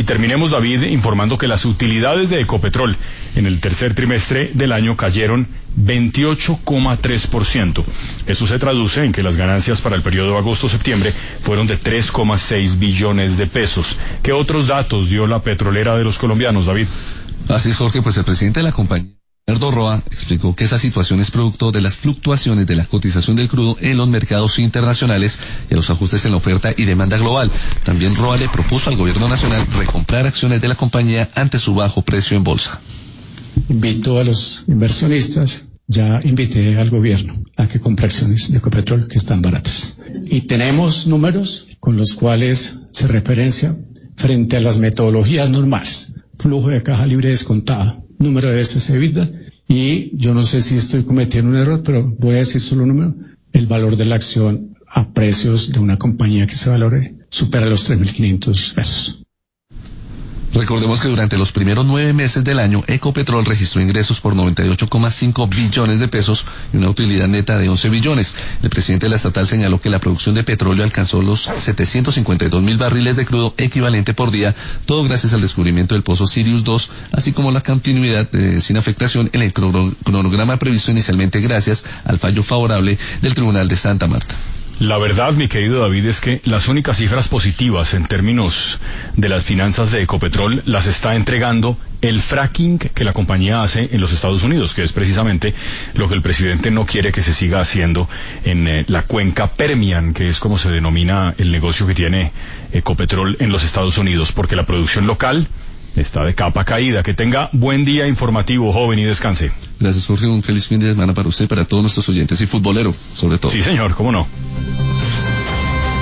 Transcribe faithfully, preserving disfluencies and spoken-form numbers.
Y terminemos, David, informando que las utilidades de Ecopetrol en el tercer trimestre del año cayeron veintiocho coma tres por ciento. Eso se traduce en que las ganancias para el periodo agosto-septiembre fueron de tres coma seis billones de pesos. ¿Qué otros datos dio la petrolera de los colombianos, David? Así es, Jorge, pues el presidente de la compañía, Bernardo Roa, explicó que esa situación es producto de las fluctuaciones de la cotización del crudo en los mercados internacionales y los ajustes en la oferta y demanda global. También Roa le propuso al gobierno nacional recomprar acciones de la compañía ante su bajo precio en bolsa. Invito a los inversionistas, ya invité al gobierno a que compre acciones de Ecopetrol que están baratas. Y tenemos números con los cuales se referencia frente a las metodologías normales. Flujo de caja libre descontada, número de veces EBITDA, y yo no sé si estoy cometiendo un error, pero voy a decir solo un número, el valor de la acción a precios de una compañía que se valore supera los tres mil quinientos pesos. Recordemos que durante los primeros nueve meses del año, Ecopetrol registró ingresos por noventa y ocho coma cinco billones de pesos y una utilidad neta de once billones. El presidente de la estatal señaló que la producción de petróleo alcanzó los setecientos cincuenta y dos mil barriles de crudo equivalente por día, todo gracias al descubrimiento del pozo Sirius dos, así como la continuidad eh, sin afectación en el cronograma previsto inicialmente gracias al fallo favorable del Tribunal de Santa Marta. La verdad, mi querido David, es que las únicas cifras positivas en términos de las finanzas de Ecopetrol las está entregando el fracking que la compañía hace en los Estados Unidos, que es precisamente lo que el presidente no quiere que se siga haciendo en eh, la cuenca Permian, que es como se denomina el negocio que tiene Ecopetrol en los Estados Unidos, porque la producción local está de capa caída. Que tenga buen día informativo, joven, y descanse. Gracias, Jorge. Un feliz fin de semana para usted, para todos nuestros oyentes y futbolero, sobre todo. Sí, señor, cómo no.